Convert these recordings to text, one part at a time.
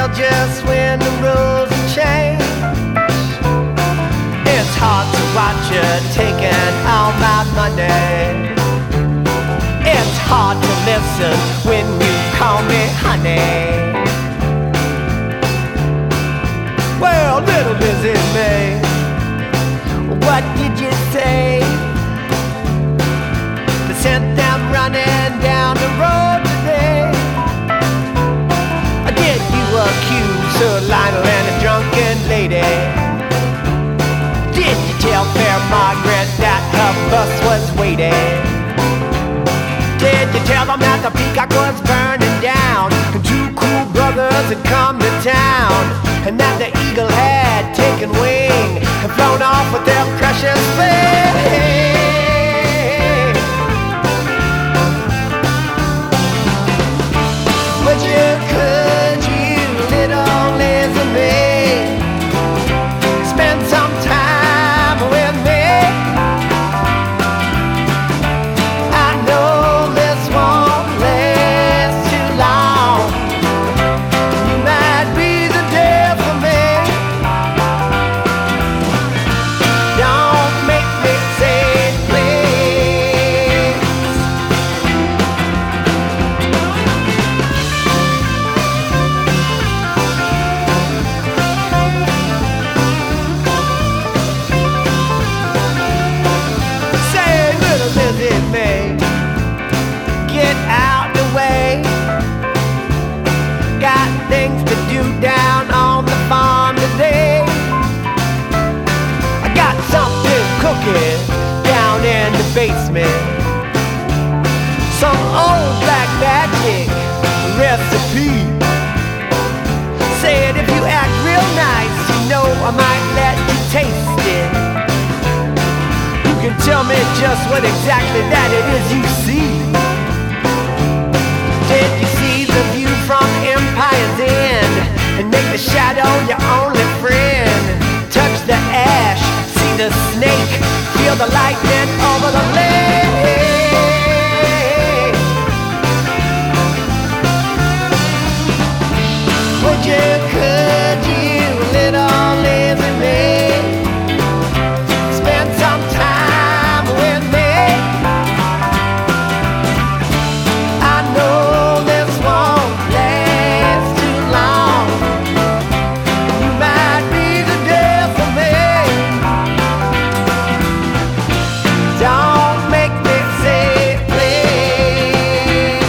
just when the rules have changed. It's hard to watch you taking all my money. It's hard to listen when you call me honey. Well, little Lizzie May, what did you say? They sent them running down the road today. Did you accuse Sir Lionel and a drunken lady? Did you tell Fair Margaret that her bus was waiting? Did you tell them that the Peacock was burning down and two cool brothers had come to town, and that the eagle had taken wing and flown off with their precious thing? But could you, little Lizzie May, spend some time with me? I know this won't last too long. You might be the death of me. Don't make me say please. Say, little Lizzie May, get out the way. Got things to do down on the farm today. I got something cooking down in the basement, some old black magic recipe. Said if you act real nice, you know I might let you taste it. You can tell me just what exactly that it is you see. Did you see the view from Empire's End and make the shadow your only friend? Touch the ash, see the snake, feel the lightning over the lake. Could you, little Lizzie May, spend some time with me? I know this won't last too long. You might be the death of me. Don't make me say please.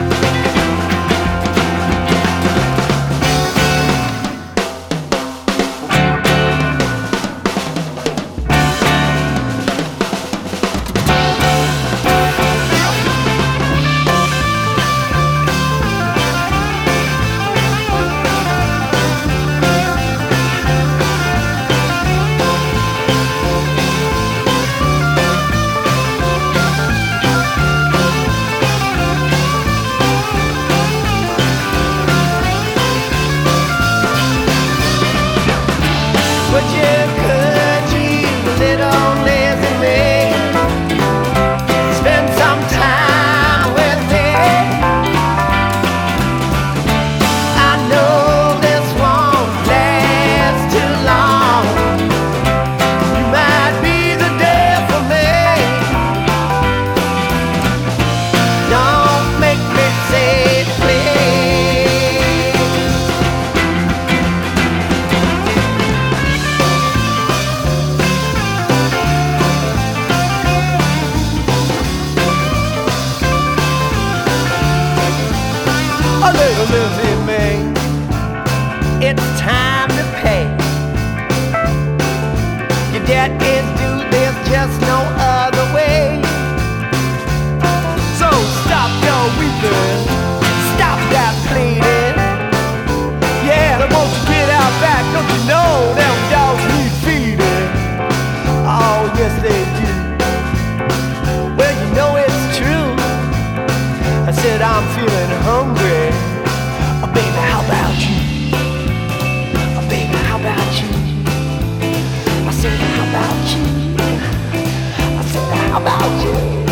Could you, little Lizzie May, spend some time with me? I know this won't last too long. You might be the death of me. Don't make me say please. A little Lizzie May, it's time to pay. Your debt is due, there's just no other way. So stop your weeping, stop that pleading. Yeah, they won't you get out back, don't you know them dogs need feeding? Oh, yes they do. Well, you know it's true. I said I'm feeling hungry. Oh, baby, how about you? Oh, baby, how about you? I said, how about you? I said, how about you?